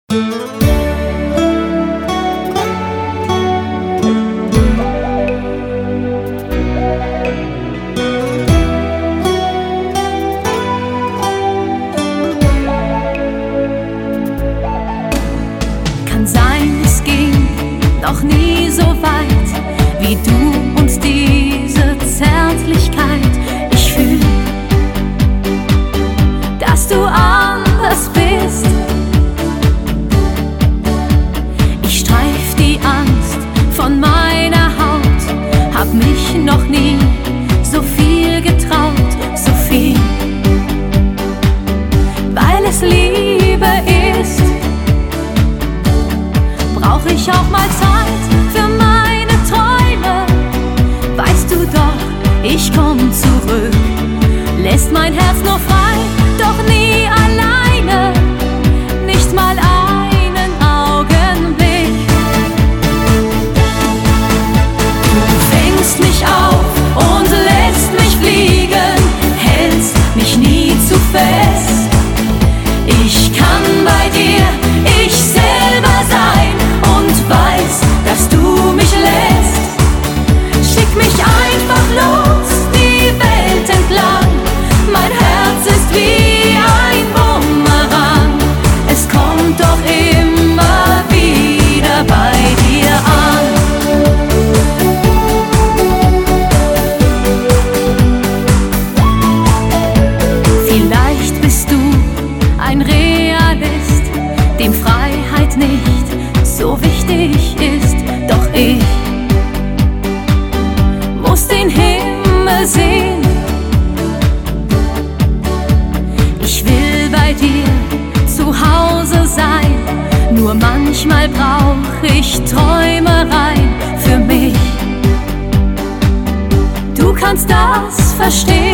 Kann sein, es ging noch nie so weit wie du und diese Zärtlichkeit. Ich fühl, dass du anders bist. Ich streif die Angst von meiner Haut, hab mich noch nie so viel getraut, so viel, weil es Liebe ist. Brauch ich auch mal Zeit für meine Träume. Weißt du doch, ich komm zurück. Lässt mein Herz nur frei, doch nie alleine. Nicht mal einen Augenblick. Du fängst mich auf und lässt mich fliegen, hältst mich nie zu fest. Ich kann bei dir ich selber sein und weiß, dass du mich lässt. Schick mich einfach los, die Welt entlang. Mein Herz ist wie ein Bumerang. Es kommt doch immer wieder bei dir an. Vielleicht bist du ein Realist, dem Freiheit nicht so wichtig ist. Doch ich muss den Himmel sehen. Ich will bei dir zu Hause sein. Nur manchmal brauch ich Träumereien für mich. Du kannst das verstehen.